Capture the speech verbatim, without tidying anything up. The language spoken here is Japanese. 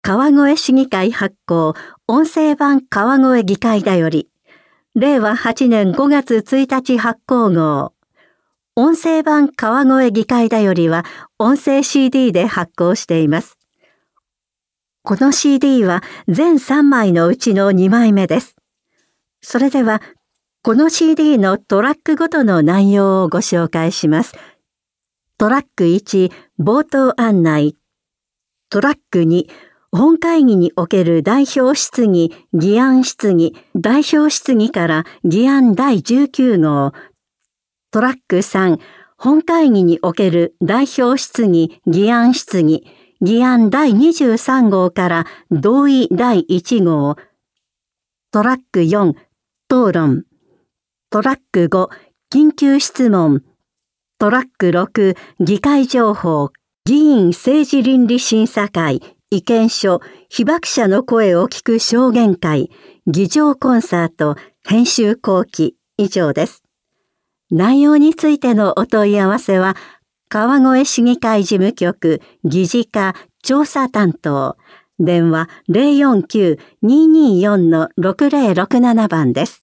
川越市議会発行音声版川越議会だより、れいわはちねんごがつついたち発行号。音声版川越議会だよりは音声 シーディー で発行しています。この シーディー は全さんまいのうちのにまいめです。それでは、この シーディー のトラックごとの内容をご紹介します。トラックいち、冒頭案内。トラックに、本会議における代表質疑、議案質疑、代表質疑から議案だいじゅうきゅう号。トラックさん、本会議における代表質疑、議案質疑、議案だいにじゅうさん号から同意だいいち号。トラックよん、討論。トラックご、緊急質問。トラックろく、議会情報。議員政治倫理審査会、意見書、被爆者の声を聞く証言会、議場コンサート、編集後期、以上です。内容についてのお問い合わせは、川越市議会事務局、議事課、調査担当、電話 ゼロよんきゅう にーにーよん ろくゼロろくなな 番です。